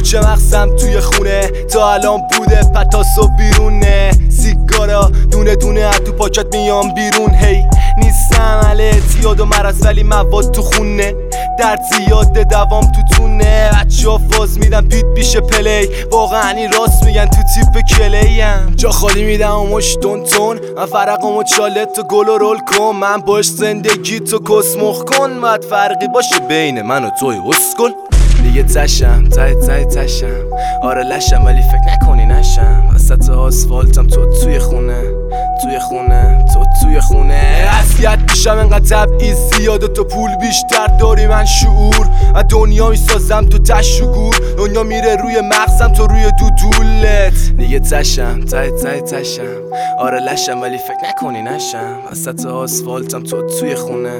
کوچه مقصم توی خونه تا الان بوده پتاسو بیرونه سیگارا دونه دونه از تو پاکت میام بیرون هی نیستم علی اعتیاد و مرض ولی مواد تو خونه درد زیاد دوام تو تونه بچه ها فاز میدن پیت پیش پلی واقعا این راست میگن تو تیپ کلیم جا خالی میدم و مش تون من فرقم و چالت و گل و رول کن من باش زندگی تو کسمخ کن باید فرقی باشه بین من و توی اسکل دیگه تشم ته تشم آره لشم ولی فکر نکنی نشم وسط آسفالتم تو توی خونه تو توی خونه اذیت میشم انقدر تبعیض زیاد و تو پول بیشتر داری من شعور از دنیا میسازم تو تش و گور دنیا میره روی مغزم تو روی دودولت دیگه تشم ته تشم آره لشم ولی فکر نکنی نشم وسط آسفالتم تو توی خونه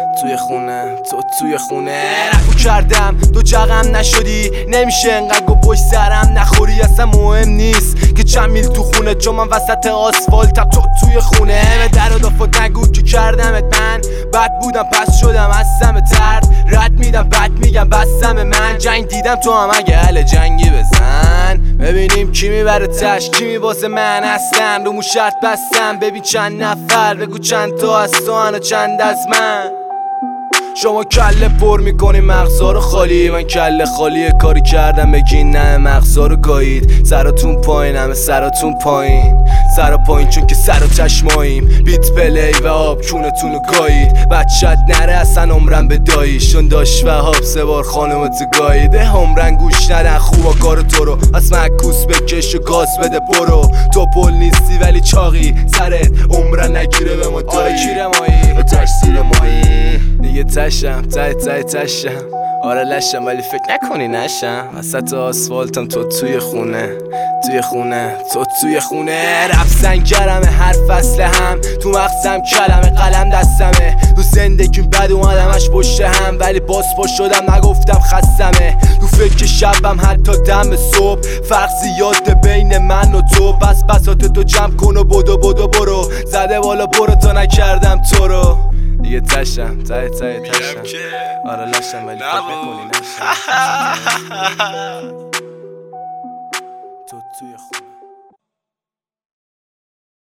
تو توی خونه رفو کردم تو جغم نشدی نمیشه انقدر گو پشت سرم نخوری اصلا مهم نیست که چند میل تو خونه چون من وسط آسفالتم تو توی خونه به در و دافت نگو که کردمت من بد بودم پس شدم هستم ترد رد میدم بد میگم بستم من جنگ دیدم تو هم اگه اهل جنگی بزن ببینیم کی میبره تش کی میباسه من هستم رو مو شرط بستم ببین چند نفر بگو چند تا از تو و چند از من شما کله پر میکنی مغزا رو خالی من کله خالی کاری کردم بگین نه مغزا رو گایید سراتون پایین همه سراتون پایین سرا پایین چون که سر و چشماییم بیت پلی و آب کونتون رو گایید بچت نره اصلا عمرن به داییشون داشت و هاب سه بار خانومتو گاییده عمرن گوش ندن خوبا کار تو رو از مکوس بکش و گاز بده برو تو پل نیستی ولی چاقی سرت عمرن نگیره به ما دایی کیره مایی به تشسیر مایی دیگه تشم ته تشم آره لشم ولی فکر نکنی نشم وسط آسفالتم تو توی خونه تو توی خونه رفت گرمه هر فصل هم تو مغزم کلمه قلم دستمه تو زندگیم بد اومدمش پشت هم ولی باز پا شدم نگفتم خستمه تو فکر شبم حتی دم صبح فرق زیاده بین من و تو بس بساط تو جمع کن و بدو برو زده بالا برو تا نکردم تو رو دیگه تشم ته تشم آره لشم ولی فکر نکنی نشم تو توی خونه